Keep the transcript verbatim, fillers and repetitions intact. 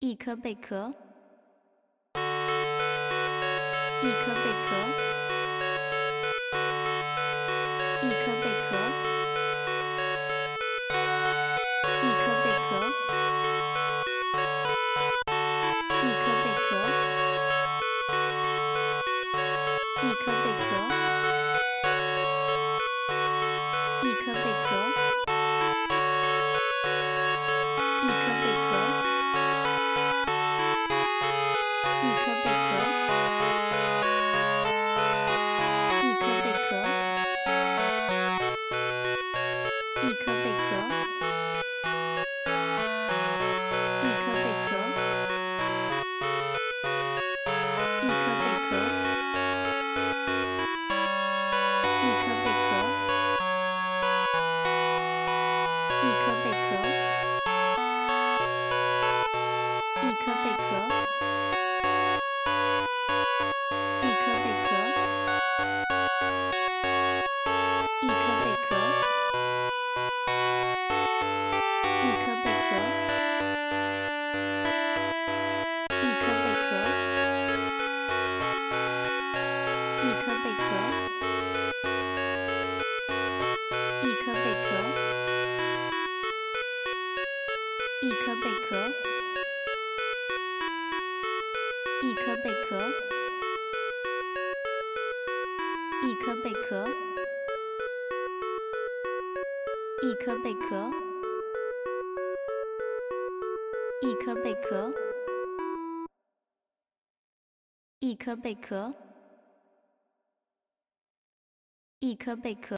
一颗贝壳，一颗贝壳，一颗贝壳，一颗贝壳，一颗贝壳，一颗贝壳，一颗贝壳，一颗贝壳，一颗贝壳。一颗贝壳，一颗贝壳，一颗贝壳，一颗贝壳，一颗贝壳，一颗贝壳，一颗贝壳，一颗贝壳。一颗贝壳，一颗贝壳，一颗贝壳，一颗贝壳，一颗贝壳，一颗贝壳，一颗贝壳，一颗贝壳。一颗贝壳，一颗贝壳，一颗贝壳，一颗贝壳，一颗贝壳。